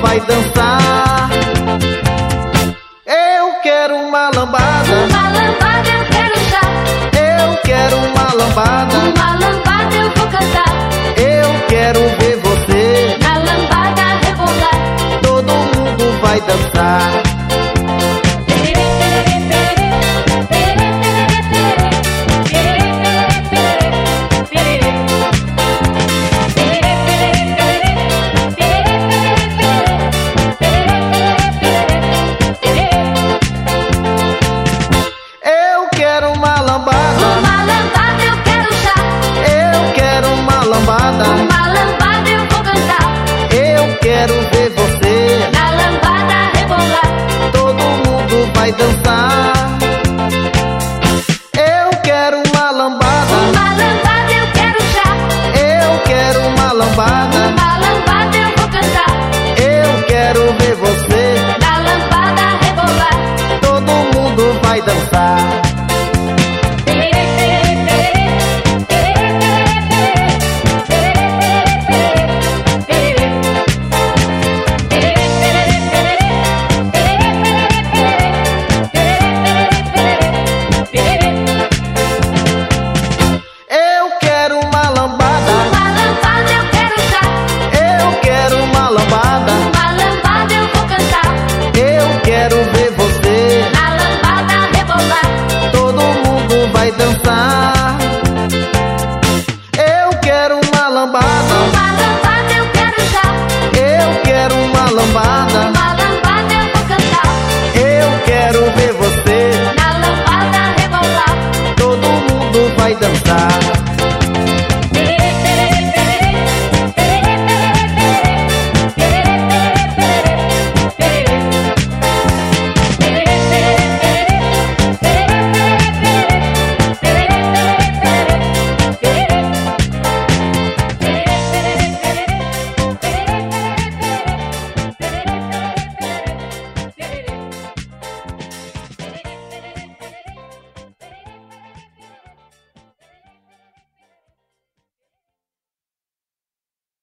vai dançar. Eu quero uma lambada. Uma lambada eu quero já. Eu quero uma lambada. Uma lambada eu vou cantar. Eu quero ver você Na lambada rebolar. todo mundo vai dançar. Eu quero uma lambada. Uma lambada eu quero já. Eu quero uma lambada. Uma lambada eu vou cantar. Eu quero ver você Na lambada rebolar. todo mundo vai dançar.